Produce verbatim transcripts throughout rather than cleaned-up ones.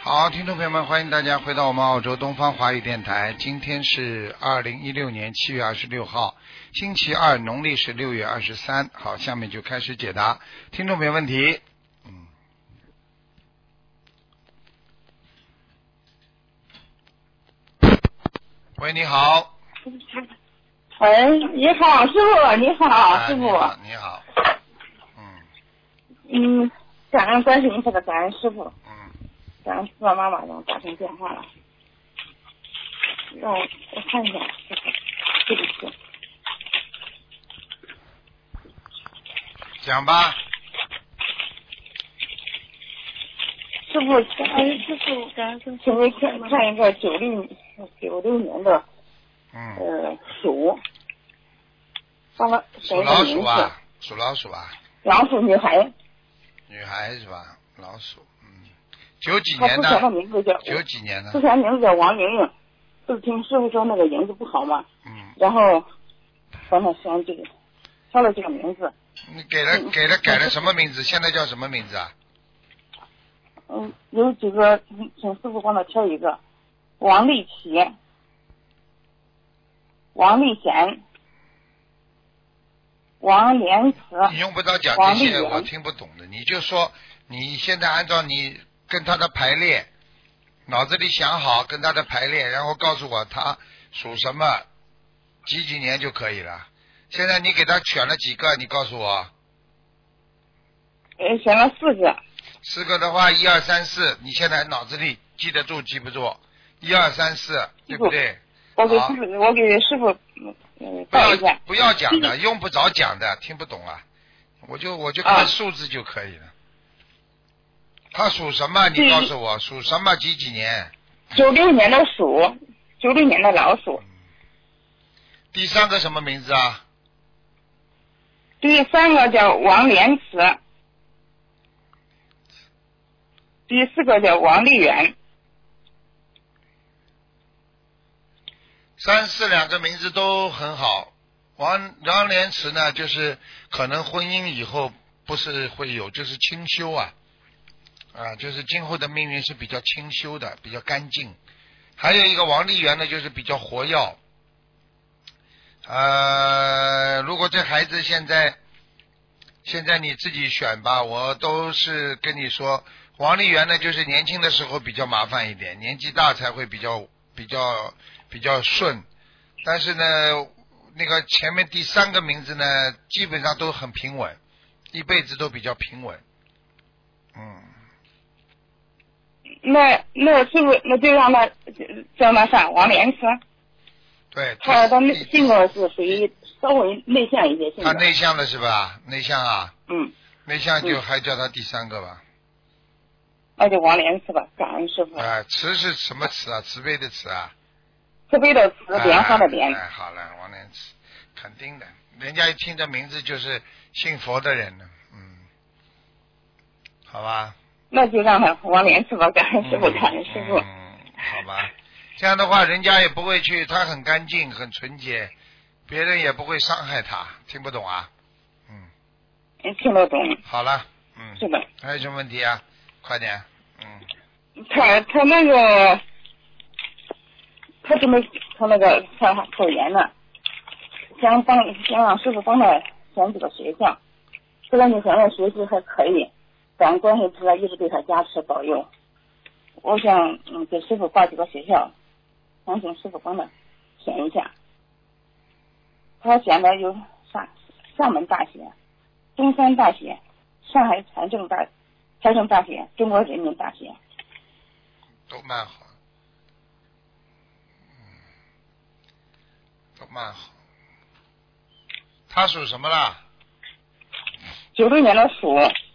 好，听众朋友们，欢迎大家回到我们澳洲东方华语电台。今天是二零一六年七月二十六号，星期二，农历是六月二十三。好，下面就开始解答听众朋友问题。嗯。喂，你好。 喂，你好，师傅，你好， 啊、 师傅。 你好，你好。嗯。 嗯，感恩关心您这个感恩师傅。 嗯。 感恩爸爸妈妈让我打通电话了，让我我看一下，这个是。 讲吧。 师傅，感恩师傅，感恩师傅，请您看看一个九六九六年的， 嗯。 呃，鼠。帮了属老鼠啊，属老鼠啊。 老鼠女孩。 女孩是吧？老鼠，嗯，九几年的。 她之前的名字叫。 九几年的。 之前名字叫王莹莹，就是听师傅说那个名字不好嘛。 嗯。 然后帮她选这个，挑了这个名字。 你给了、嗯、给了改了什么名字？现在叫什么名字啊？ 嗯，有几个，请师傅帮他挑一个，王丽琪、王丽贤、王莲慈。 你用不着讲这些，我听不懂的。你就说你现在按照你跟他的排列，脑子里想好跟他的排列，然后告诉我他属什么，几几年就可以了。现在你给他选了几个？你告诉我。 呃，选了四个。 四个的话，一二三四，你现在脑子里记得住记不住？一二三四，对不对？ 我给师傅，我给师傅，嗯， 不要不要讲的，用不着讲的，听不懂啊。我就我就看数字就可以了。他属什么？你告诉我，属什么？几几年？ 九六年的鼠，九六年的老鼠。 第三个什么名字啊？ 第三个叫王莲慈，第四个叫王丽媛。 三四两个名字都很好。王王莲慈呢，就是可能婚姻以后不是会有，就是清修啊，啊，就是今后的命运是比较清修的，比较干净。还有一个王丽媛呢，就是比较活跃。呃，如果这孩子现在现在你自己选吧，我都是跟你说，王丽媛呢，就是年轻的时候比较麻烦一点，年纪大才会比较比较比较顺。但是呢，那个前面第三个名字呢，基本上都很平稳，一辈子都比较平稳。嗯。 那那师傅，那就让他叫他上王莲慈。 对， 他的性格是属于稍微内向一些性格。 他内向的是吧？内向啊。 嗯。 内向就还叫他第三个吧。 那就王莲慈吧，感恩师傅。 啊、呃，慈是什么慈啊？慈悲的慈啊。 慈悲的慈，莲花的莲。 哎，好了，王莲慈，肯定的，人家一听这名字就是信佛的人呢，嗯，好吧。 那就让他王莲慈吧，感恩师傅，感恩师傅。 嗯，好吧。这样的话，人家也不会去，他很干净，很纯洁，别人也不会伤害他，听不懂啊？嗯。 听得懂。 好了，嗯。 是的。 还有什么问题啊？快点，嗯。 他他那个，他准备他那个他考研呢，想帮想让师傅帮他选几个学校，虽然你现在学习还可以，但关系菩萨一直对他加持保佑。我想嗯给师傅报几个学校。想请师傅帮他选一下，他选的有厦厦门大学、中山大学、上海财政大财政大学、中国人民大学， 都蛮好，嗯，都蛮好。他属什么啦？ 九六年的鼠。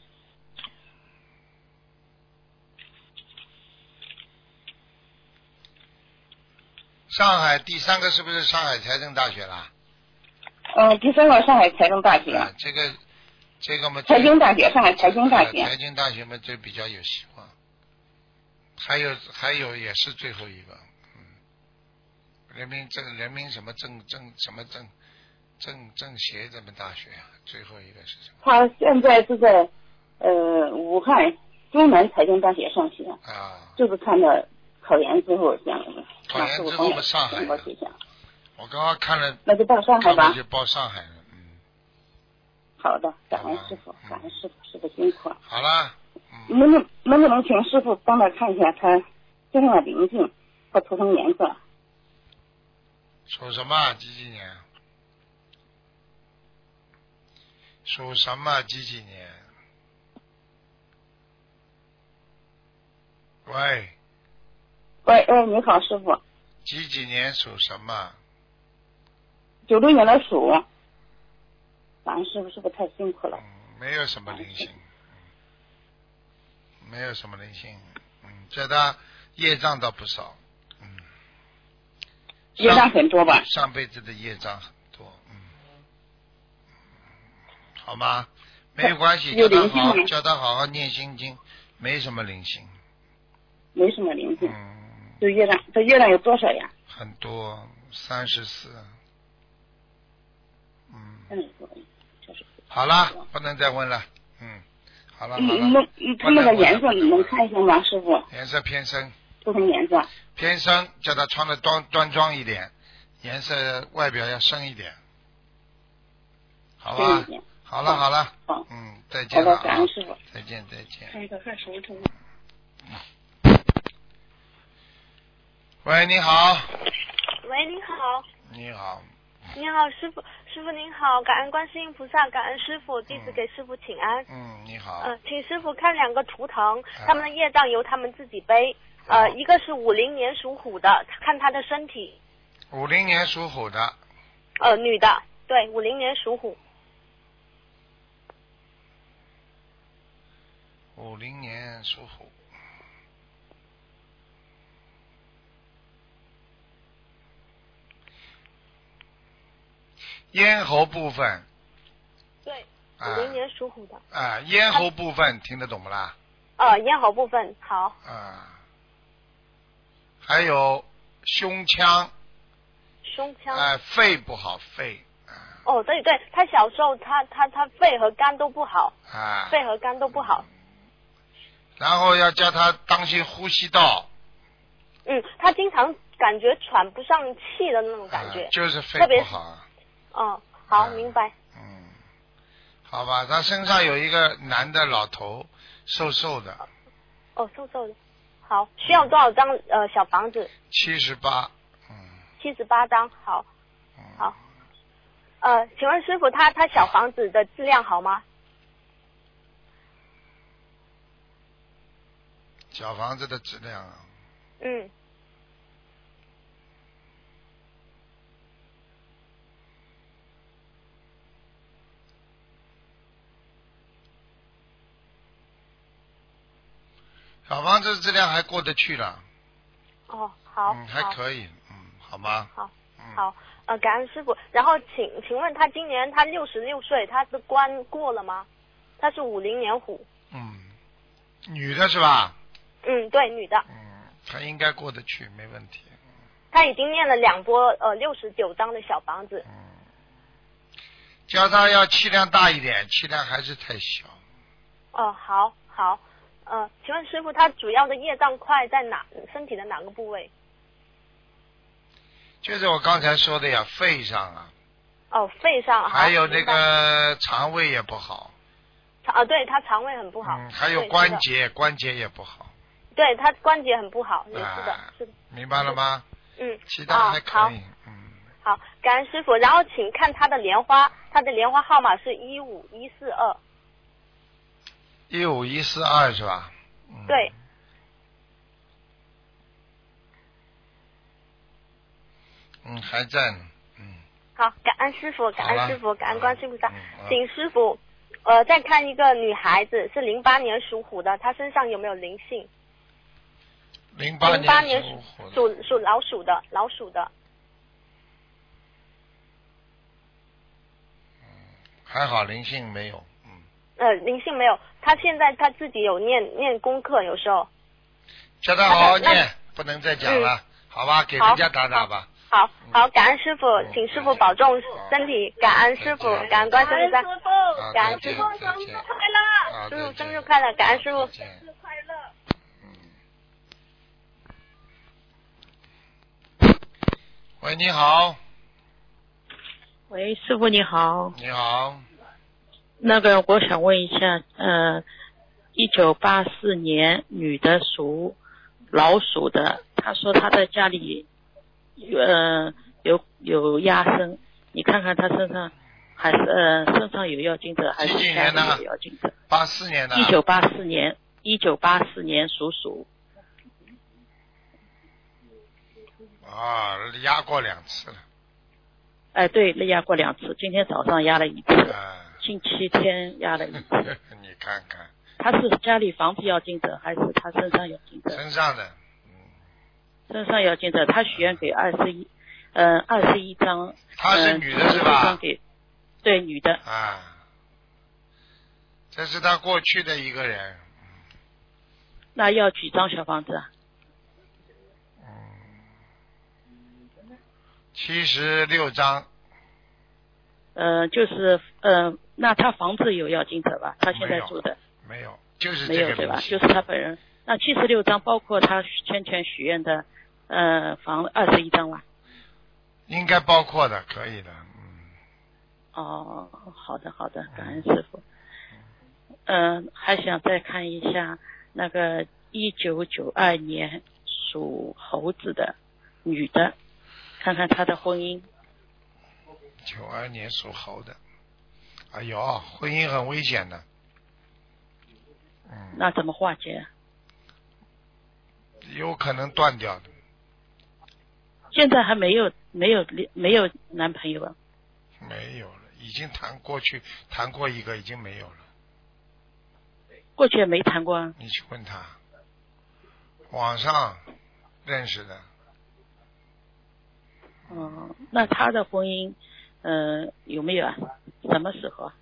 上海第三个是不是上海财政大学啦？ 呃，第三个上海财政大学。 啊、这个这个嘛。 财经大学，上海财经大学。 财经大学嘛，就比较有希望。还有还有也是最后一个，嗯，人民政人民什么政政什么政政政协这么大学啊？最后一个是什么？ 他现在是在呃武汉中南财经大学上学， 啊， 就是看到考研之后想考研之后我们上海过去想， 我刚刚看了， 那就到上海吧， 就报上海了，嗯。 好的，感恩师傅，感恩师傅，师傅辛苦了。 好了， 嗯、能不能不能请师傅帮他看一下他身上的灵性和图腾颜色？ 属什么？几几年？属什么？几几年？喂。 喂喂，你好，师傅。 几几年属什么？ 九六年的鼠。感恩师傅，师傅太辛苦了。 嗯，没有什么灵性，嗯，没有什么灵性，嗯，这他业障倒不少，嗯。 业障很多吧？ 上辈子的业障很多，嗯，好吗？没有关系，叫他好，叫他好好念心经，没什么灵性。 没什么灵性。 嗯。 这业障，这业障有多少呀？ 很多，三十四。嗯。 嗯， 好了，不能再问了。嗯，好了好了。 能，他那个颜色你能看一下吗，师傅？ 颜色偏深。 不同颜色。 偏深，叫他穿的端端庄一点，颜色外表要深一点，好吧？好了好了。 好。 嗯，再见了。 好的，感恩师傅。 再见再见。 看一个看手图。 喂，你好。 喂，你好。 你好。 你好，师傅，师傅您好，感恩观世音菩萨，感恩师傅，弟子给师傅请安。 嗯，你好。 呃，请师傅看两个图腾，他们的业障由他们自己背。呃，一个是五零年属虎的，看他的身体。 五零年属虎的。 呃，女的，对，五零年属虎。 五零年属虎。咽喉部分。 对，五零年属虎的。 啊，咽喉部分听得懂不啦？ 呃，咽喉部分好。 啊。还有胸腔。 胸腔。 啊，肺不好，肺。 哦，对对，他小时候他他他肺和肝都不好。 啊。 肺和肝都不好。 然后要叫他当心呼吸道。 嗯，他经常感觉喘不上气的那种感觉。 啊、就是肺不好。 嗯，好，明白。 嗯，好吧，他身上有一个男的老头，瘦瘦的。 哦，瘦瘦的。好，需要多少张呃小房子？ 七十八。嗯。 七十八张，好。好。呃，请问师傅，他他小房子的质量好吗？ 小房子的质量啊。 嗯。 小房子质量还过得去了。 哦，好。 嗯，还可以，嗯，好吗？ 好，嗯、好，呃，感恩师傅。然后请请问他今年他六十六岁，他的关过了吗？他是五零年虎。 嗯，女的是吧？ 嗯，对，女的。 嗯，他应该过得去，没问题。 他已经念了两波呃六十九张的小房子。 嗯，叫他要气量大一点，气量还是太小。 哦，好，好。呃，请问师傅，他主要的业障块在哪？身体的哪个部位？ 就是我刚才说的呀，肺上啊。 哦，肺上。 还有那个肠胃也不好。 啊，对他肠胃很不好。 嗯，还有关节，关节也不好。 对他关节很不好，也是的， 啊、 是的。 明白了吗？ 嗯。 其他还可以。 哦、 嗯。 好，感恩师傅。然后请看他的莲花，他的莲花号码是一五一四二。 一五一四二是吧？嗯、 对。 嗯，还在呢。嗯。 好，感恩师傅，感恩师傅，感恩观世音菩萨， 嗯、 请师傅，呃，再看一个女孩子，是零八年属虎的，她身上有没有灵性？ 零八年属属属老鼠的，老鼠的。 嗯，还好灵性没有。 呃，灵性没有，他现在他自己有念念功课，有时候。 叫他好好念，不能再讲了，嗯、好吧？给人家打打吧。 好，好，感恩师傅，嗯、请师傅保重身体，感恩师傅，感恩观世音菩萨，感恩师傅， 生日快乐，师傅生日快乐，感恩师傅。 喂，你好。 喂，师傅你好。 你好。 那个，我想问一下，呃，一九八四年女的属老鼠的，她说她在家里，呃，有有压身，你看看她身上还是呃身上有要经者还是家里有要经者？ 八四年的。 一九八四年，一九八四年属鼠。 啊，压过两次了。 哎，对，压过两次，今天早上压了一次， 啊、 星期天压了一次。 你看看。 他是家里房子要经者，还是他身上有经者？ 身上的。 嗯。身上要经者，他许愿给二十一，嗯，二十一张。 她是女的是吧？ 张给，对，女的。 啊。这是他过去的一个人。 那要几张小房子啊？ 七十六张。 呃，就是呃，那他房子有要经者吧？他现在住的没有，就是没有对吧？就是他本人。那七十六张包括他先前许愿的呃房二十一张吧？ 应该包括的，可以的。嗯。 哦，好的好的，感恩师傅。嗯、呃，还想再看一下那个一九九二年属猴子的女的。看看他的婚姻。 九二年属猴的，哎呦，婚姻很危险的。嗯。 那怎么化解？ 有可能断掉的。 现在还没有没有没有男朋友啊？ 没有了，已经谈过去谈过一个，已经没有了。 过去也没谈过啊。 你去问他，网上认识的。 嗯，那他的婚姻，呃，有没有啊？什么时候啊？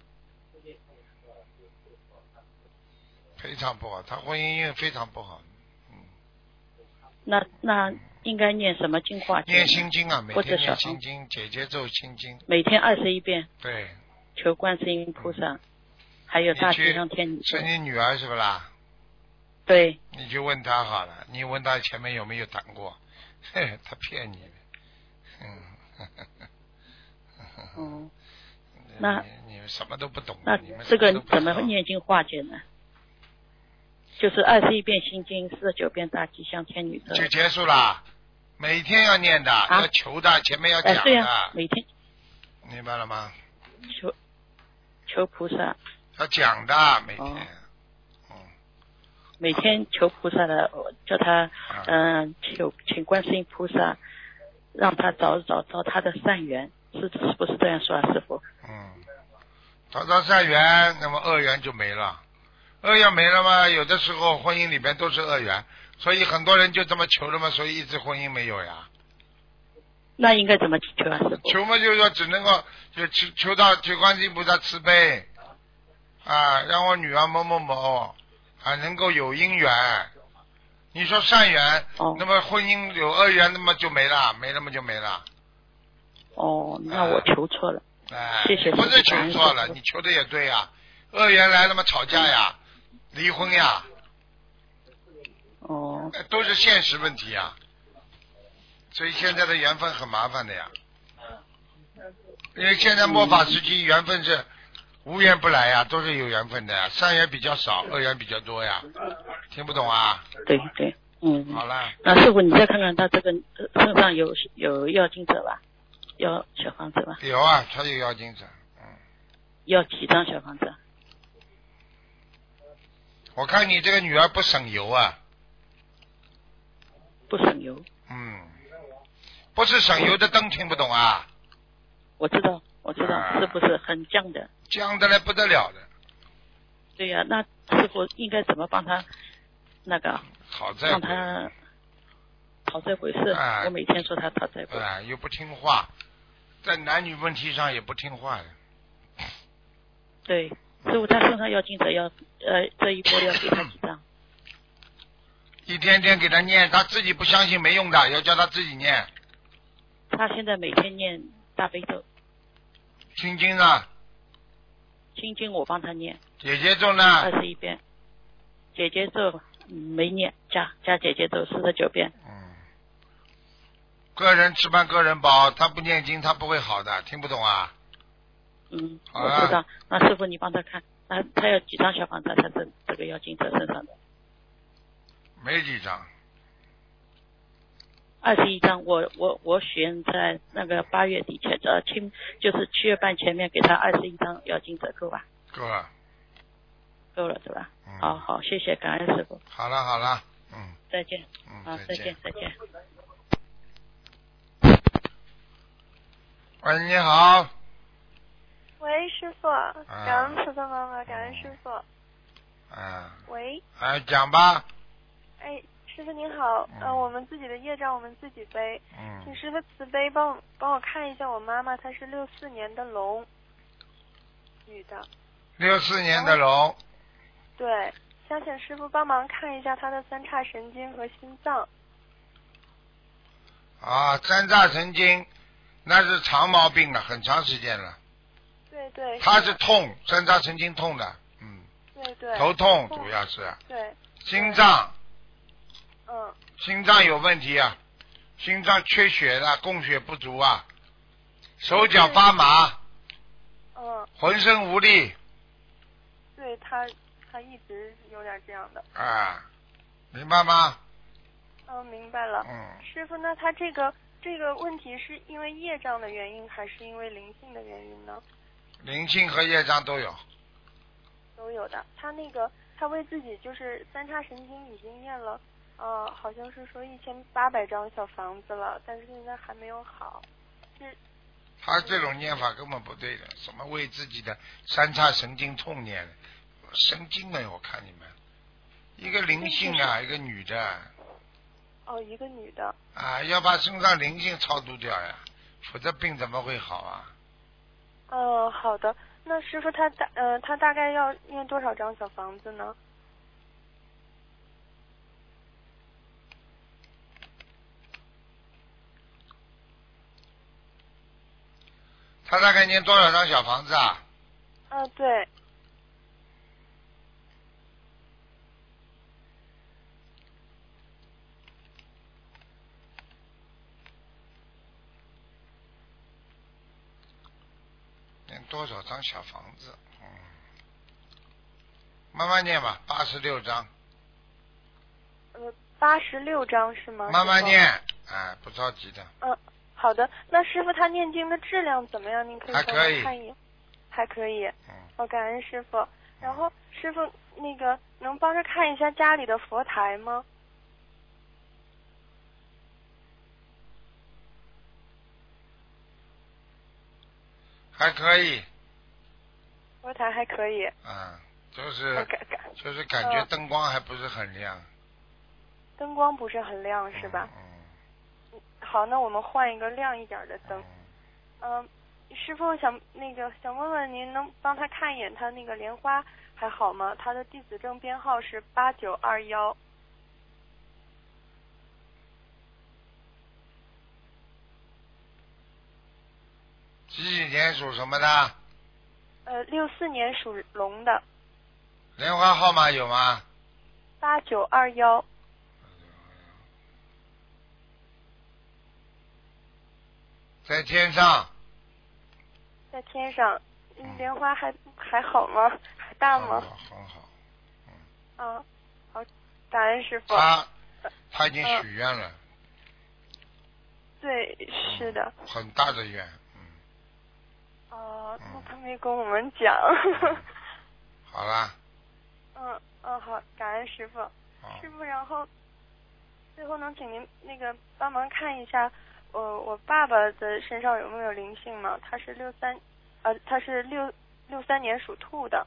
非常不好，他婚姻运非常不好。嗯。 那那应该念什么经化经？ 念心经啊，每天念心经，姐姐咒心经。 每天二十一遍。 对。 求观世音菩萨，还有大吉祥天女。 是你女儿是不啦？ 对。 你就问他好了，你问他前面有没有谈过，嘿，他骗你。嗯， 哦，那你们什么都不懂。 那这个怎么念经化解呢？就是二十一遍心经，四十九遍大吉祥天女咒。 就结束了，每天要念的， 啊、 要求的，前面要讲的。 哎、对啊，每天。 明白了吗？ 求求菩萨。 要讲的，每天。哦嗯、每天求菩萨的，叫他嗯、呃，求请观世音菩萨。让他找找找他的善缘，是是不是这样说啊，师傅？ 嗯，找到善缘，那么恶缘就没了。恶缘没了嘛，有的时候婚姻里边都是恶缘，所以很多人就这么求了嘛，所以一直婚姻没有呀。 那应该怎么求啊，师傅？ 求嘛，就是说只能够就求求到求观世音菩萨慈悲啊，让我女儿某某某啊能够有姻缘。你说善缘， 哦、 那么婚姻有恶缘，那么就没了，没了嘛就没了。 哦，那我求错了。 哎， 谢谢。 不是求错了，你求的也对呀。恶缘来了嘛，吵架呀，离婚呀。 哦。 都是现实问题呀。所以现在的缘分很麻烦的呀。因为现在末法时期，缘分是无缘不来呀，都是有缘分的呀，善缘比较少，恶缘比较多呀。听不懂啊？ 对对，嗯。 好了。 那师傅，你再看看他这个身上有有要经者吧？要小房子吧？ 有啊，他有要经者。嗯。 要几张小房子？ 我看你这个女儿不省油啊。 不省油。 嗯。不是省油的灯，听不懂啊？ 我知道，我知道， 啊、 是不是很犟的？ 犟的来不得了的。 对呀、啊，那师傅应该怎么帮他那个？ 讨债。 让他讨债鬼是、啊，我每天说他讨债鬼。 啊，又不听话，在男女问题上也不听话的。 对，师傅他身上要经者要呃这一波要给他几张？ 一天天给他念，他自己不相信没用的，要叫他自己念。 他现在每天念大悲咒。 心经呢？ 心经我帮他念。 姐姐咒呢？ 二十一遍。姐姐咒没念，加加姐姐咒四十九遍。 嗯。 个人吃饭个人饱，他不念经他不会好的，听不懂啊？ 嗯， 好我知道。那师傅你帮他看，那他要几张小房子？他这这个要经者身上的没几张。 二十一张，我我我选在那个八月底前，呃，七就是七月半前面给他二十一张要经者够吧？ 够了。 够了是吧？ 嗯、 好好，谢谢，感恩师傅。 好了好了，嗯。 再见。 嗯， 好，再见再见。 喂，你好。 喂，师傅，感恩菩萨妈妈，感恩师傅。 嗯。 喂。 哎，讲吧。 哎，师傅您好， 嗯、 呃，我们自己的业障我们自己背， 嗯。 请师傅慈悲帮我帮我看一下我妈妈，她是六四年的龙，女的。 六四年的龙。 对，想请师傅帮忙看一下她的三叉神经和心脏。 啊，三叉神经，那是长毛病了，很长时间了。 对对。 他是痛，三叉神经痛的，嗯。 对对。 头痛主要是。 对。 心脏。 嗯。 心脏有问题啊，心脏缺血了，供血不足啊，手脚发麻。 嗯。 浑身无力。 对他，他一直有点这样的。 啊，明白吗？ 嗯，明白了。 嗯。 师傅，那他这个这个问题是因为业障的原因，还是因为灵性的原因呢？ 灵性和业障都有。 都有的。他那个，他为自己就是三叉神经已经念了，呃，好像是说一千八百张小房子了，但是现在还没有好。是。 他这种念法根本不对的，什么为自己的三叉神经痛念，神经没有？我看你们，一个灵性啊，一个女的。 哦，一个女的。 啊，要把身上灵性超度掉呀，否则病怎么会好啊？ 哦，好的。那师傅他大呃他大概要念多少张小房子呢？ 他大概念多少张小房子啊？ 啊，对。 念多少张小房子？嗯，慢慢念吧，八十六张。 呃，八十六张是吗？ 慢慢念，哎，不着急的。 嗯。好的，那师傅他念经的质量怎么样？您可以帮我看一眼。还可以。 嗯。 我感恩师傅。然后师傅那个能帮着看一下家里的佛台吗？ 还可以。 佛台还可以。 嗯，就是感感就是感觉灯光还不是很亮。嗯、 灯光不是很亮是吧？ 嗯。 嗯好，那我们换一个亮一点的灯。嗯、呃，师傅想那个想问问您，能帮他看一眼他那个莲花还好吗？他的弟子证编号是八九二幺。 几几年属什么的？ 呃，六四年属龙的。 莲花号码有吗？ 八九二幺。 在天上。 在天上，莲花还、嗯、还好吗？还大吗？ 很好，很好。嗯。 啊，好，感恩师傅。 他他已经许愿了。嗯、 对，是的、 嗯。很大的愿，嗯。 哦、呃，那他没跟我们讲。 嗯、好啦。 嗯嗯，好，感恩师傅。师傅，然后最后能请您那个帮忙看一下。呃，我爸爸的身上有没有灵性吗？他是六三，呃，他是六六三年属兔的。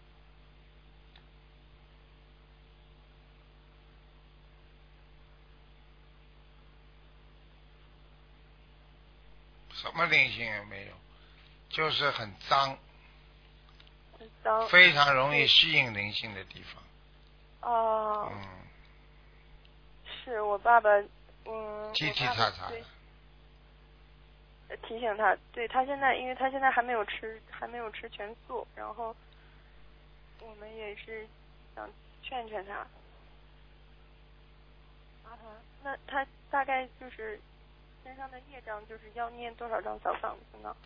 什么灵性也没有，就是很脏。 很脏。 非常容易吸引灵性的地方。 哦。 嗯。 是我爸爸，嗯。 踢踢踏踏。 提醒他，对他现在，因为他现在还没有吃，还没有吃全素，然后我们也是想劝劝他。啊，那他大概就是身上的业障，就是要念多少张小房子呢？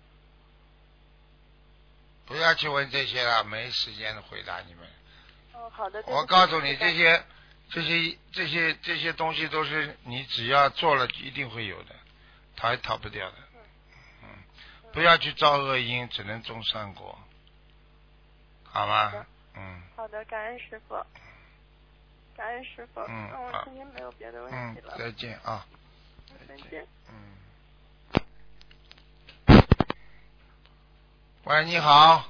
不要去问这些了，没时间回答你们。 哦，好的。 我告诉你，这些、这些、这些、这些东西都是你只要做了，一定会有的，逃也逃不掉的。嗯，不要去造恶因，只能种善果，好吗？嗯。 好的，感恩师傅。感恩师傅。 嗯。 那我今天没有别的问题了。 嗯，再见啊。 再见。 嗯。喂，你好。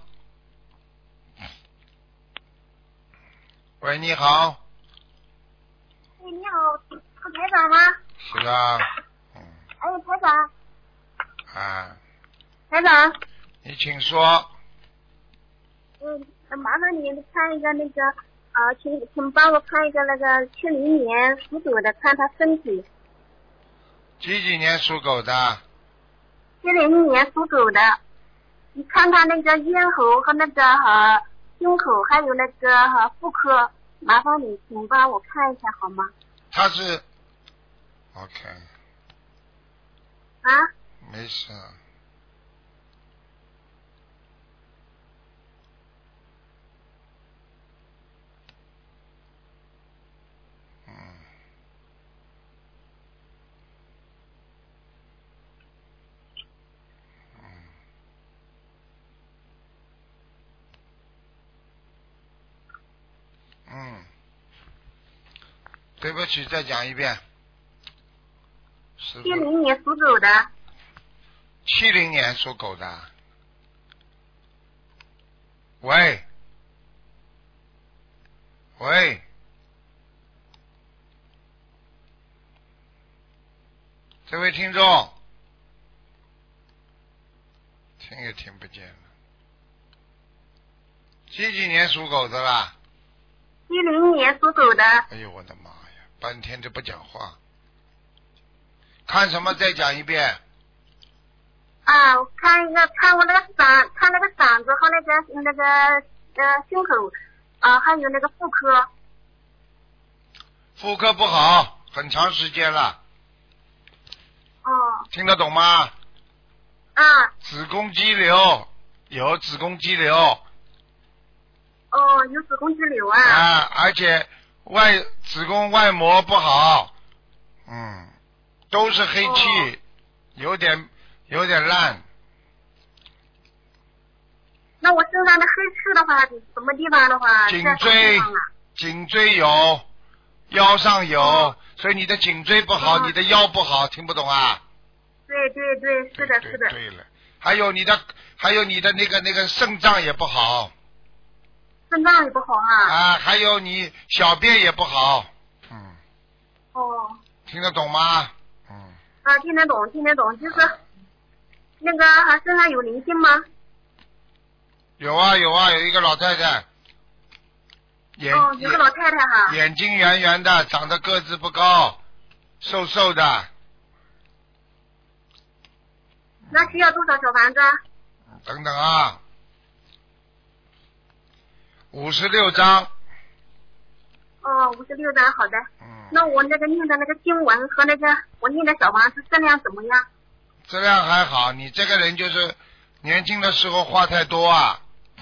喂，你好。 喂，你好，是台长吗？ 是啊。嗯。 哎，台长。 啊。 台长。 你请说。 嗯，麻烦你看一个那个啊、呃，请请帮我看一个那个七零年属狗的，看他身体。 几几年属狗的？ 七零年属狗的，你看他那个咽喉和那个呃胸口还有那个呃妇科，麻烦你请帮我看一下好吗？ 他是 OK。 啊？ 没事。嗯，对不起，再讲一遍。七零年属狗的。 七零年属狗的。喂，喂，这位听众，听也听不见了。几几年属狗的啦？ 七零年属狗的。 哎呦我的妈呀，半天都不讲话。看什么？再讲一遍。 啊，我看一个，看我那个嗓，看那个嗓子和那个那个呃胸口啊，还有那个妇科。 妇科不好，很长时间了。 哦。 听得懂吗？ 啊。 子宫肌瘤，有子宫肌瘤。 哦，有子宫肌瘤啊。 啊，而且外子宫外膜不好，嗯，都是黑气，哦、有点有点烂。 那我身上的黑气的话，什么地方的话？ 颈椎，颈椎有，腰上有，哦、所以你的颈椎不好，哦、你的腰不好，听不懂啊？ 对对对，是的，是的。 对了，还有你的，还有你的那个那个肾脏也不好。 肾脏也不好啊。 啊，还有你小便也不好，嗯。 哦。 听得懂吗？嗯。 啊，听得懂，听得懂，就是、啊、那个还身上有灵性吗？ 有啊有啊，有一个老太太。眼哦，有个老太太哈。 眼睛圆圆的，长得个子不高，瘦瘦的。 那需要多少小房子？ 等等啊。五十六章。 哦，五十六章，好的。嗯。那我那个念的那个经文和那个我念的小房子质量怎么样？ 质量还好，你这个人就是年轻的时候话太多啊。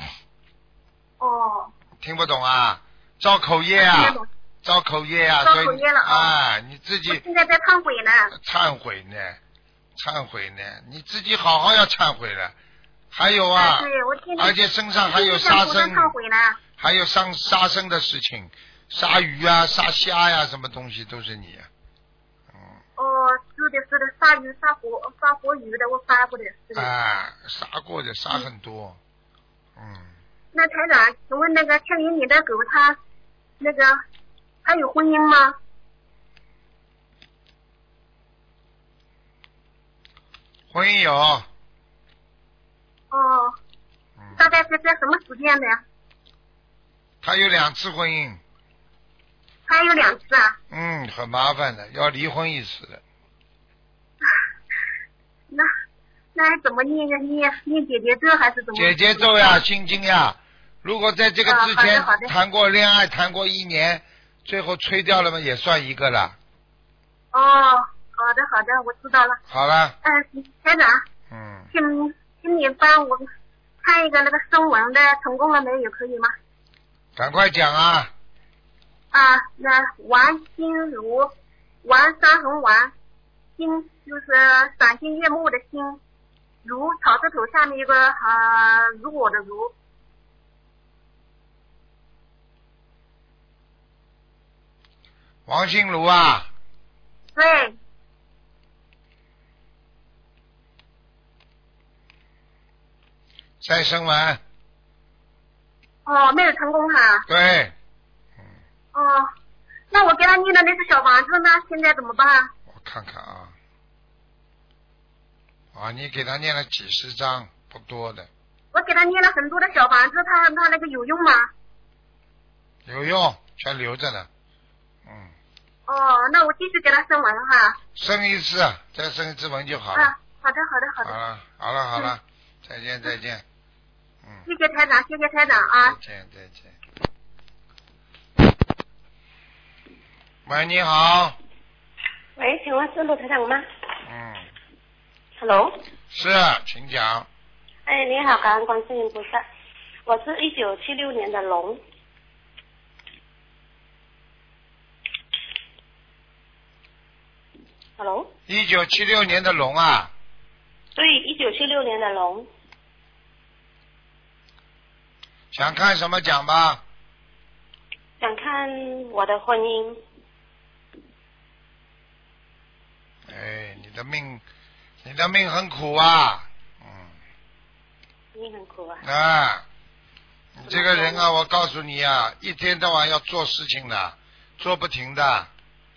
哦。 听不懂啊？造口业啊！ 听不懂。 造口业啊！ 造口业了啊！ 啊，你自己。 我现在在忏悔呢。 忏悔呢？忏悔呢？你自己好好要忏悔了。还有啊， 哎、对我而且身上还有杀生，还有上杀生的事情，杀鱼啊、杀虾呀、啊，什么东西都是你、啊。嗯。 哦，是的，是的，杀鱼、杀活、杀活鱼的，我杀过的，是的。 啊，杀过的，杀很多。嗯。嗯那台长，请问那个七零年的狗，它那个还有婚姻吗？ 婚姻有。 哦，大概是在什么时间的？ 他有两次婚姻。 他有两次啊？ 嗯，很麻烦的，要离婚一次的。 那那还怎么念呀？念念姐姐咒还是怎么？ 姐姐咒呀，心经呀。如果在这个之前谈过恋爱，谈过一年，最后吹掉了嘛，也算一个了。 哦，好好的好的，我知道了。 好了。 嗯，台长。 嗯。 请请你帮我看一个那个声纹的成功了没有，可以吗？ 赶快讲啊。 啊，那王心如，王三横王，心就是赏心悦目的心，如草字头下面一个啊，如我的如。 王心如啊。 对。 再生完。 哦，没有成功哈。 对。 哦，那我给他念的那是小房子呢，现在怎么办？ 我看看啊。啊，你给他念了几十张，不多的。 我给他念了很多的小房子，他他那个有用吗？ 有用，全留着呢。嗯。 哦，那我继续给他生完哈。 生一次，再生一次完就好了。 啊，好的好的好的。 好了好了好了，嗯、再见再见。嗯。 谢谢台长，谢谢台长啊。 再见再见。喂，你好。 喂，请问是陆台长吗？ 嗯。 Hello。 是，请讲。 哎，你好，感恩观世音菩萨。我是一九七六年的龙。Hello。 一九七六年的龙啊。 对，一九七六年的龙。 想看什么讲吧？ 想看我的婚姻。 哎，你的命，你的命很苦啊，嗯。 命很苦啊。 啊，你这个人啊，我告诉你啊，一天到晚要做事情的，做不停的。 啊。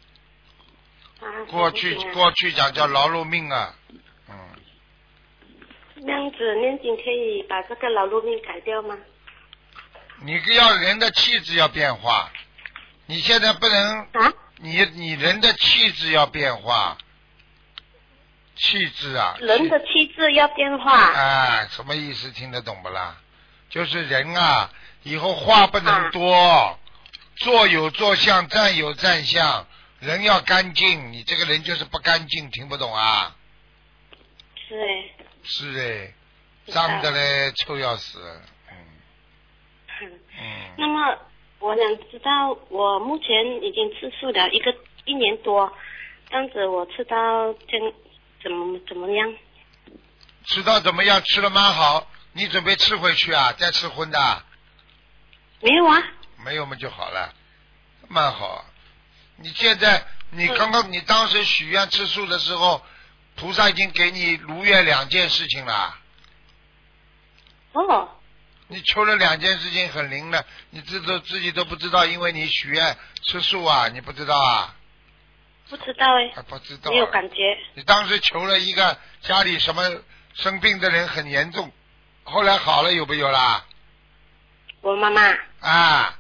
过去、 啊、 过去讲叫劳碌命啊，嗯。 这样子念经可以把这个劳碌命改掉吗？ 你要人的气质要变化，你现在不能。 啊。 你你人的气质要变化。气质啊， 人的气质要变化。 哎，什么意思？听得懂不啦？就是人啊，以后话不能多， 啊、 坐有坐相，站有站相，人要干净。你这个人就是不干净，听不懂啊？ 是哎。 是哎，脏的嘞，臭要死。嗯。 嗯。 嗯。 那么我想知道，我目前已经吃素了一个一年多，这样子我吃到这。怎么怎么样？ 吃到怎么样？吃的蛮好。你准备吃回去啊？再吃荤的？ 没有啊。 没有嘛就好了，蛮好。你现在，你刚刚、嗯、你当时许愿吃素的时候，菩萨已经给你如愿两件事情了。 哦。 你求了两件事情很灵的，你自都自己都不知道，因为你许愿吃素啊，你不知道啊？ 不知道哎， 还不知道， 没有感觉。 你当时求了一个家里什么生病的人很严重，后来好了有没有啦？ 我妈妈。 啊。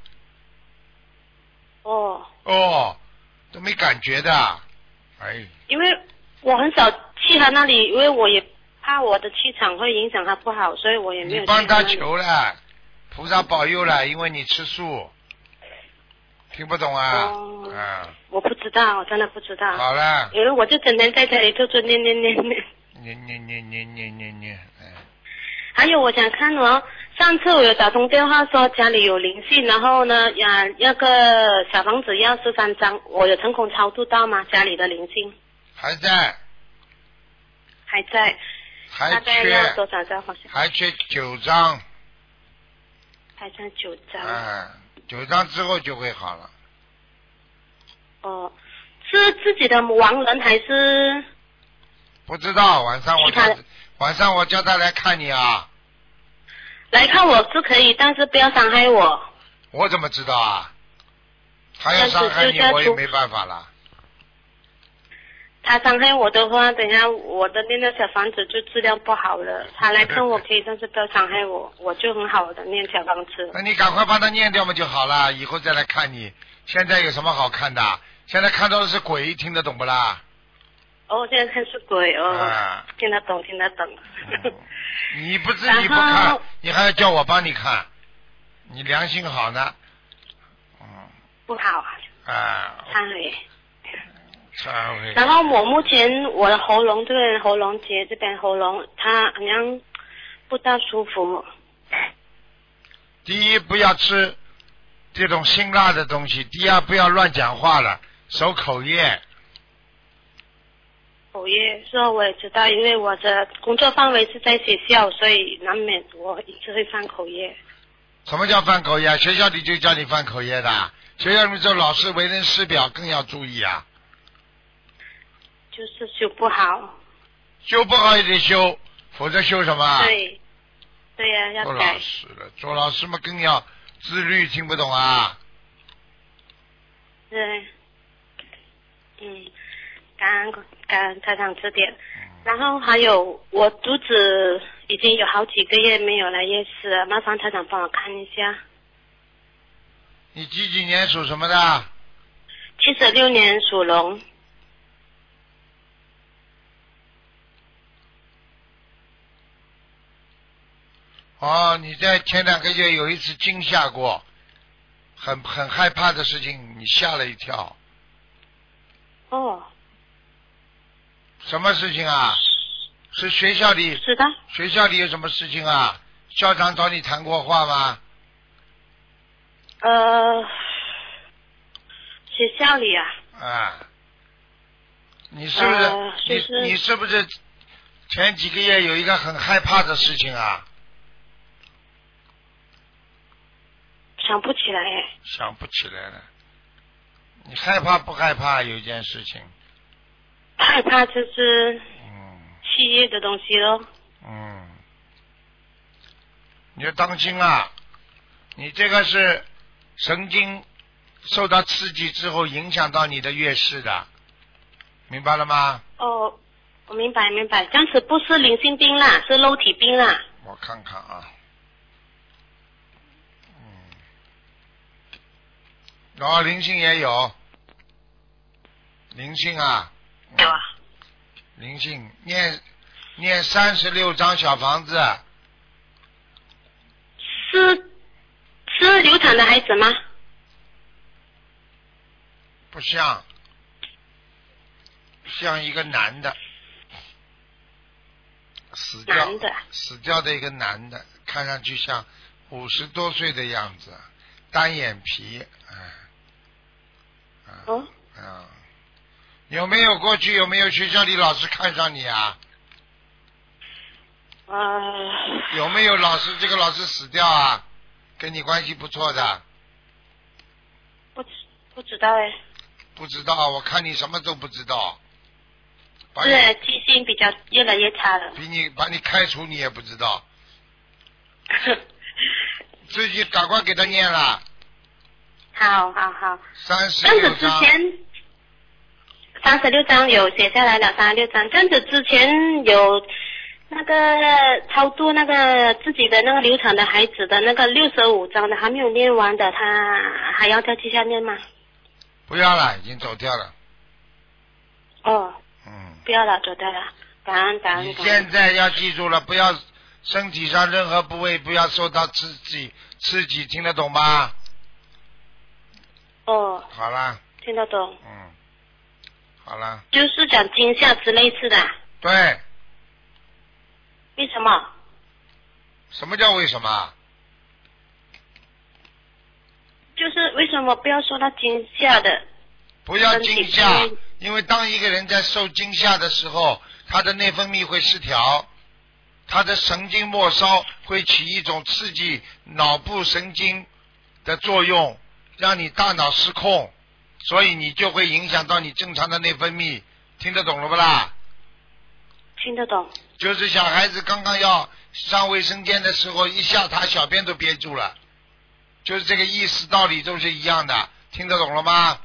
哦。 哦，都没感觉的，哎。 因为我很少去他那里，因为我也怕我的气场会影响他不好，所以我也没有去他那里。 你帮他求了，菩萨保佑了，因为你吃素。听不懂啊？ 哦、 啊！ 我不知道，我真的不知道。 好了。 因为我就整天在家里就做念念念念。 念念念念念念念，哎。 还有我想看哦，上次我有打通电话说家里有灵性，然后呢，呀，那个小房子要十三张，我有成功超度到吗？家里的灵性。 还在。 还在。 还缺。 大概要多少张？ 还缺九张。 还差九张。 哎。九张之后就会好了。 哦，是自己的亡人还是？ 不知道，晚上我叫晚上我叫他来看你啊。 来看我是可以，但是不要伤害我。 我怎么知道啊？他要伤害你，我也没办法了。 他伤害我的话，等下我的那个小房子就质量不好了。他来看我可以，但是不要伤害我，我就很好的念小房子。 那你赶快把它念掉嘛就好了，以后再来看你。现在有什么好看的？现在看到的是鬼，听得懂不啦？ 哦，现在看是鬼哦， 啊、 听得懂，听得懂。 嗯、你不自己不看，你还要叫我帮你看，你良心好呢？嗯。 不好。 啊。 忏悔。 忏悔。 然后我目前我的喉咙这边喉咙结这边喉咙，它好像不大舒服。 第一，不要吃这种辛辣的东西；第二，不要乱讲话了，守口业。 口业，说我也知道，因为我的工作范围是在学校，所以难免我一直会犯口业。 什么叫犯口业？学校里就叫你犯口业的。学校里做老师为人师表，更要注意啊。 就是修不好。 修不好也得修，否则修什么？ 对，对呀、啊，要做改。 老师了，做老师嘛更要自律，听不懂啊？ 对，嗯，感恩感恩台长指点。然后还有我肚子已经有好几个月没有来夜市了，麻烦台长帮我看一下。 你几几年属什么的？ 七十六年属龙。 哦，你在前两个月有一次惊吓过，很很害怕的事情，你吓了一跳。 哦。 什么事情啊？是学校里？ 是的。 学校里有什么事情啊？校长找你谈过话吗？ 呃，学校里啊。 啊。你是不是？ 呃、是是你你是不是前几个月有一个很害怕的事情啊？ 想不起来哎。 想不起来了。你害怕不害怕？有一件事情。 害怕就是气液的东西咯。 嗯。你要当心啊！你这个是神经受到刺激之后影响到你的月事的，明白了吗？ 哦，我明白明白，这样子不是灵性病啦，是肉体病啦。 我看看啊。然后灵性也有，灵性啊， 有啊， 灵性念念三十六张小房子， 是是流产的孩子吗？ 不像，像一个男的，死掉男的， 死掉的一个男的，看上去像五十多岁的样子，单眼皮，哎。 哦， 嗯，有没有过去有没有学校里老师看上你啊？ 呃， 有没有老师这个老师死掉啊？跟你关系不错的？ 不不知道哎。 不知道，我看你什么都不知道。 是记性比较越来越差了。 比你把你开除你也不知道。自己赶快给他念了。 好好好， 三十六张。 这样子之前三十六张有写下来了，三十六张。这样子之前有那个超度那个自己的那个流产的孩子的那个六十五张的还没有念完的，他还要再继续念吗？ 不要了，已经走掉了。 哦。 嗯。 不要了，走掉了。感恩感恩。 你现在要记住了，不要身体上任何部位不要受到刺激，刺激听得懂吗？ 哦， 好啦， 听得懂。 嗯，好啦。 就是讲惊吓之类似的。 对。 为什么？ 什么叫为什么？ 就是为什么不要受到惊吓的？ 不要惊吓，因为当一个人在受惊吓的时候，他的内分泌会失调，他的神经末梢会起一种刺激脑部神经的作用。让你大脑失控，所以你就会影响到你正常的内分泌，听得懂了不啦？ 听得懂。 就是小孩子刚刚要上卫生间的时候，一下他小便都憋住了，就是这个意思，道理都是一样的，听得懂了吗？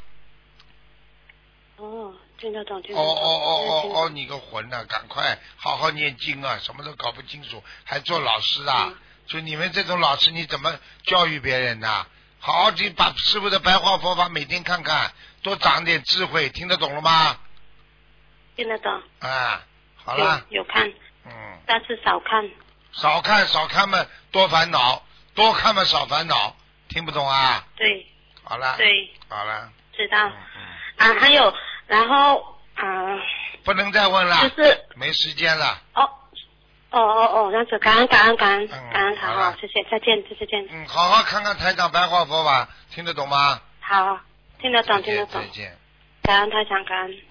哦，听得懂，听得懂。 哦哦哦哦哦，你个混呐、啊，赶快好好念经啊，什么都搞不清楚，还做老师啊？嗯、就你们这种老师，你怎么教育别人呢、啊？好好去把师父的白话佛法每天看看，多长点智慧，听得懂了吗？ 听得懂。 啊，好了。 有有看。 嗯。 但是少看。 少看少看嘛，多烦恼；多看嘛，少烦恼。听不懂啊？ 对。 好了。 对。 好了。 知道。 嗯嗯。 啊，还有然后啊、呃， 不能再问了， 就是没时间了。 哦哦哦哦，这样子，感恩感恩感恩嗯感恩，好好了好，谢谢，再见再见。 嗯，好好看看台长白话佛法，听得懂吗？ 好，听得懂再见听得懂再。见。 感恩台长，感恩。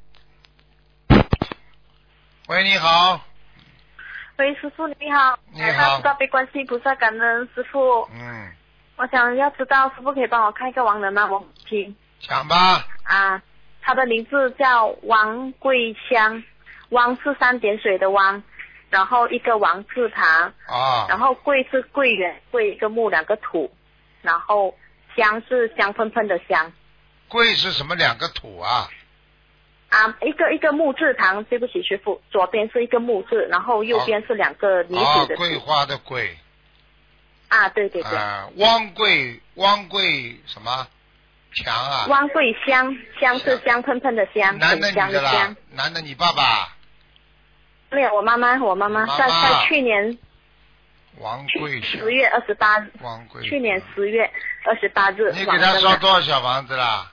喂，你好。 喂，师傅你好。 你好大慈大悲观世音菩萨，感恩师傅。 嗯， 我想要知道师傅可以帮我看一个亡人吗？我听讲吧。 啊，他的名字叫王桂香，汪是三点水的汪，然后一个王字旁， 啊。 然后桂是桂圆，桂一个木两个土，然后香是香喷喷的香。 桂是什么两个土啊？ 啊，一个一个木字旁，对不起师傅，左边是一个木字，然后右边是两个泥啊， 土的土。 桂花的桂。 啊，对对对。 啊，汪桂汪桂什么强啊？ 汪桂香，香是香喷喷的香， 男的很香女的啦香。？ 男的你爸爸？ 没有，我妈妈，我妈妈妈妈在在去年王桂香。 十月二十八， 王桂。 去年十月二十八日。 你给他烧多少小房子啦？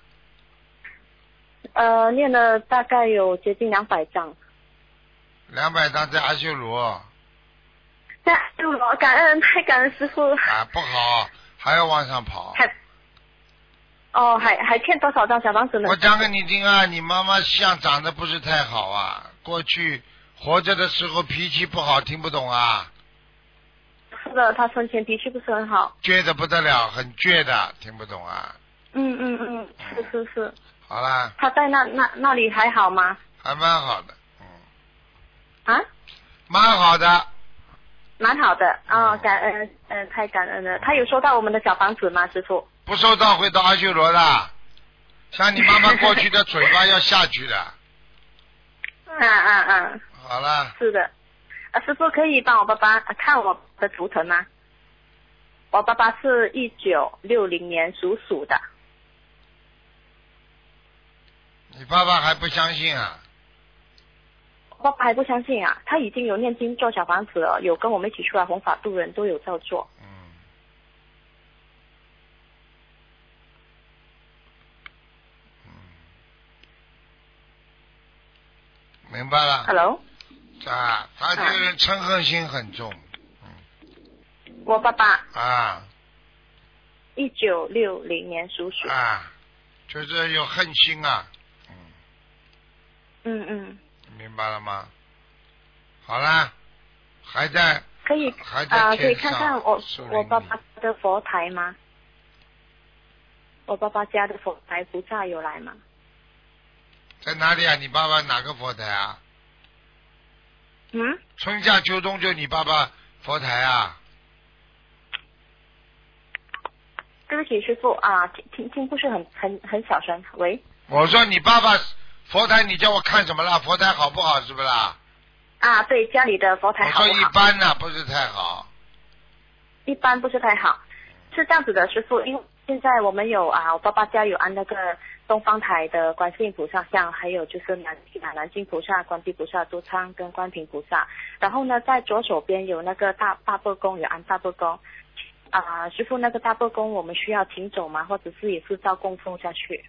呃，念了大概有接近两百张。 两百张在阿修罗。 在就罗感恩，太感恩师傅。 啊，不好，还要往上跑。 还哦，还还欠多少张小房子呢？ 我讲给你听啊，你妈妈相长得不是太好啊，过去活着的时候脾气不好，听不懂啊。 是的，他生前脾气不是很好。 倔得不得了，很倔的，听不懂啊。 嗯嗯嗯，是是是。 好啦。 他在那那那里还好吗？ 还蛮好的， 嗯。啊？ 蛮好的。 蛮好的啊、哦，感恩，嗯、呃，太感恩了。他有收到我们的小房子吗，师傅？ 不收到会到阿修罗的，像你妈妈过去的嘴巴要下去的。 嗯嗯嗯。 好了。 是的，啊，师傅可以帮我爸爸看我的图腾吗？我爸爸是一九六零年属鼠的。 你爸爸还不相信啊？ 爸爸还不相信啊，他已经有念经做小房子了，有跟我们一起出来弘法度人，都有照做。 嗯。嗯。明白了。 Hello。 啊，他这个人嗔恨心很重。 嗯。我爸爸。 啊。 一九六零年属鼠。 啊，就是有恨心啊。嗯。 嗯嗯。 明白了吗？好啦，还在可以还在啊、呃，可以天上看看我我爸爸的佛台吗？我爸爸家的佛台菩萨有来吗？ 在哪里啊？你爸爸哪个佛台啊？ 嗯？ 春夏秋冬就你爸爸佛台啊？ 对不起，师傅啊，听听听不是很很很小声。喂。 我说你爸爸佛台，你叫我看什么啦？佛台好不好？是不是啦？ 啊，对，家里的佛台好不好？ 我说一般呢，不是太好。 一般不是太好，是这样子的，师傅，因为现在我们有啊，我爸爸家有安那个东方台的观世音菩萨像，还有就是南啊南京菩萨、观地菩萨、都昌跟观平菩萨，然后呢，在左手边有那个大大伯公，有安大伯公。啊，师傅，那个大伯公我们需要请走吗？或者是也是照供奉下去？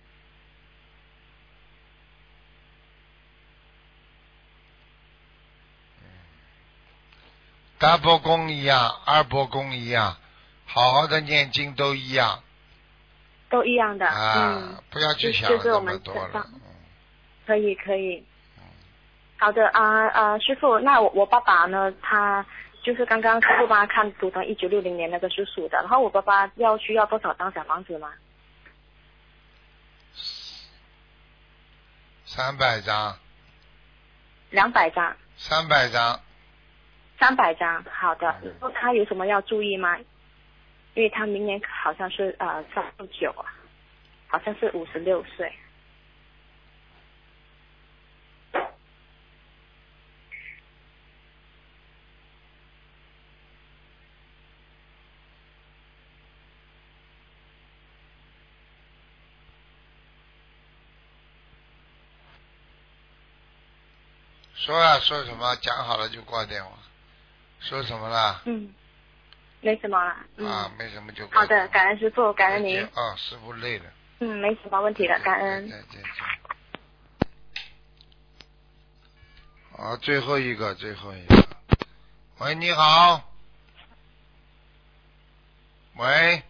大伯公一样，二伯公一样，好好的念经都一样。 都一样的。 啊， 嗯， 不要去想就是我们那么多了。嗯、 可以可以。好的啊啊，师傅，那我我爸爸呢？他就是刚刚师傅帮他看图腾，一九六零年那个属鼠的，然后我爸爸要需要多少张小房子吗？ 三百张。 两百张。 三百张。 三百张，好的。他有什么要注意吗？因为他明年好像是呃三十九啊，好像是五十六岁。 说啊，说什么？讲好了就挂电话。说什么啦？ 嗯，没什么了。嗯、 啊，没什么就好的，感恩师傅，感恩您。 啊，师傅累了。 嗯，没什么问题了，感恩。 再见再见。 啊，最后一个，最后一个。喂，你好。喂。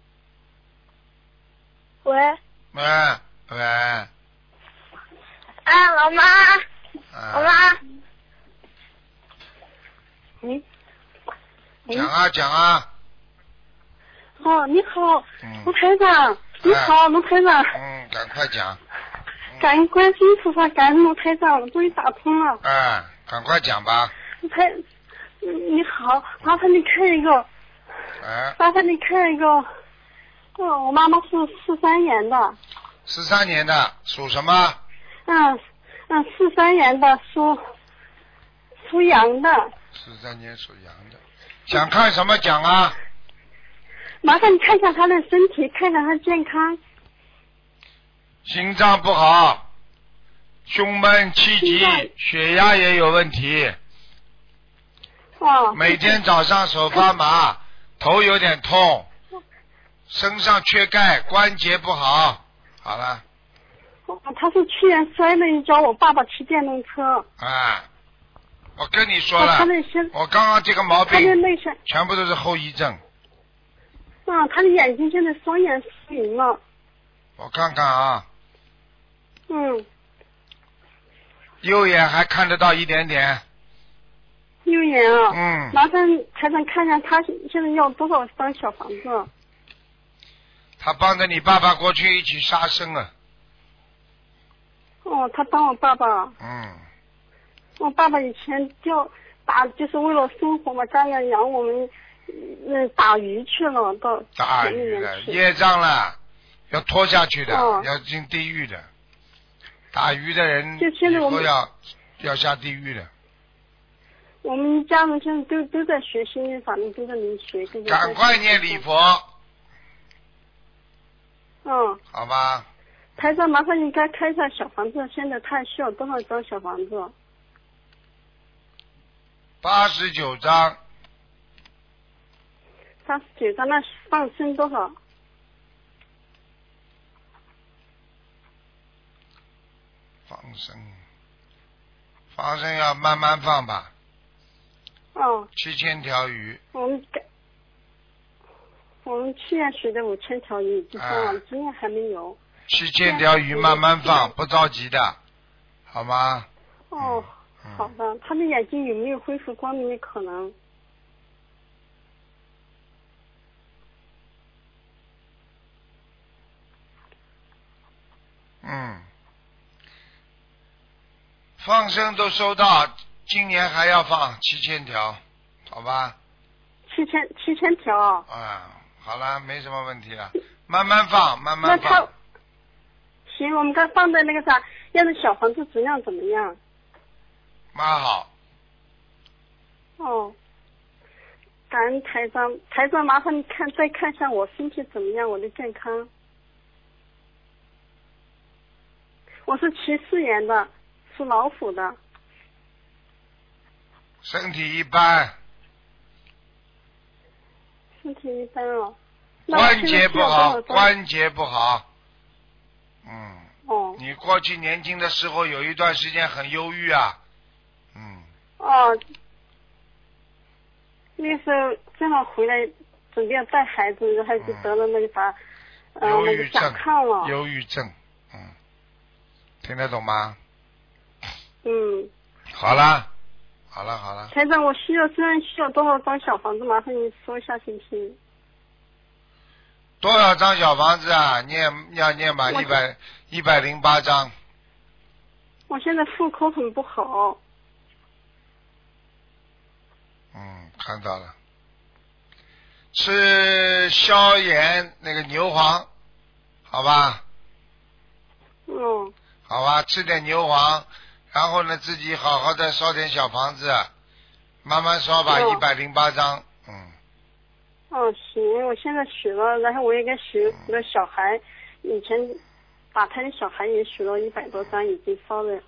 喂。 喂喂。 啊，老妈。 啊、 老妈。喂。 讲啊讲啊。 哦，你好， 嗯、 卢台长。你好，卢台长。 嗯，赶快讲。 感恩观世音菩萨，感恩卢台长，我终于打通了。 哎，赶快讲吧。 台，你好，麻烦你看一个。 哎。 麻烦你看一个。哦，我妈妈是四三年的。 四三年的，属什么？ 嗯嗯，四三年的属属羊的。 四三年属羊的，想看什么讲啊？ 麻烦你看一下她的身体，看看她健康。 心脏不好，胸闷气急，血压也有问题。 哦。 每天早上手发麻，头有点痛，身上缺钙，关节不好。好了。 哦，他是去年摔了一跤，我爸爸骑电动车。 啊，我跟你说了， 他的身我刚刚这个毛病， 他的内身全部都是后遗症。 啊，他的眼睛现在双眼失明了。 我看看啊。 嗯。 右眼还看得到一点点。 右眼啊。 嗯。 麻烦台长看一下他现在要多少张小房子？ 他帮着你爸爸过去一起杀生了。 哦，他帮我爸爸。 嗯。 我爸爸以前钓打就是为了生活嘛，家里养我们，嗯，打鱼去了，到打鱼了，业障了，要拖下去的， 哦、 要进地狱的。打鱼的人就现在我们以后要要下地狱的。 我们一家人现在都都在学心灵法门，都在念学。 赶快念礼佛。 嗯。 好吧。 台长，麻烦你该开一下小房子，现在他需要多少张小房子？ 八十九张。 八十九张，那放生多少？ 放生，放生要慢慢放吧。 哦。 七千条鱼。 我们改，我们去年许的五千条鱼已经放了，啊、今年还没有。 七千条鱼慢慢放，不着急的，好吗？ 哦，嗯、好的。他的眼睛有没有恢复光明的可能？ 嗯。放生都收到，今年还要放七千条，好吧？ 七千七千条。 啊，好了，没什么问题了，慢慢放，慢慢放。 那他行，我们刚放的那个啥，要是小房子质量怎么样？ 蛮好。 哦，感恩台长，台长麻烦你看再看一下我身体怎么样，我的健康。我是七四年的，属老虎的。 身体一般。 身体一般哦。 关节不好，关节不好。嗯。 哦。 你过去年轻的时候有一段时间很忧郁啊。嗯。 哦。那时候正好回来，准备要带孩子，孩子得了那个啥， 嗯、 呃，那个甲亢了。 忧郁症，嗯，听得懂吗？ 嗯。 好了，好了，好了。 台长，我需要虽然需要多少张小房子，麻烦你说一下行不行？ 多少张小房子啊？念要念满一百一百零八张。 我现在妇科很不好。 嗯，看到了。吃消炎那个牛黄，好吧？ 嗯。 好吧，吃点牛黄，然后呢，自己好好的烧点小房子，慢慢烧吧，一百零八张，嗯。 哦，行，我现在许了，然后我也给许了小孩，以前打胎的小孩也许了一百多张，已经烧了。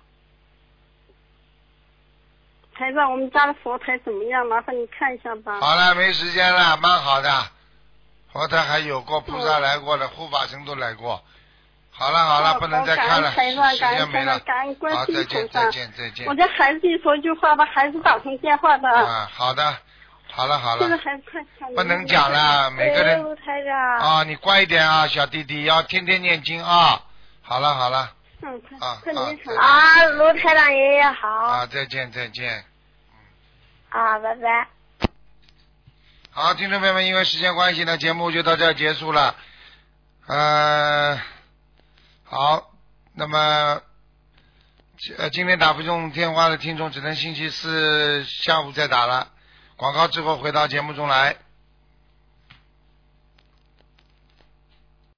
台长，我们家的佛台怎么样？麻烦你看一下吧。 好了，没时间了，蛮好的。佛台还有过，菩萨来过的，护法神都来过， 好了好了， 哦不能再看了， 感恩台长时感恩台间没了长感恩。观好， 世音再见菩萨再见再见我。家孩子一说一句话吧，孩子打通电话的。 啊，好的，好了好了， 现在孩子快看。 不能讲了，每个人哎卢台长。 啊，你乖一点啊，小弟弟要天天念经啊。好了好了， 嗯，快啊快念成。 啊，卢台长爷爷好。 啊，再见再见。 啊，拜拜。 好，听众朋友们，因为时间关系呢，节目就到这儿结束了。呃，好，那么呃，今天打不中电话的听众，只能星期四下午再打了。广告之后回到节目中来。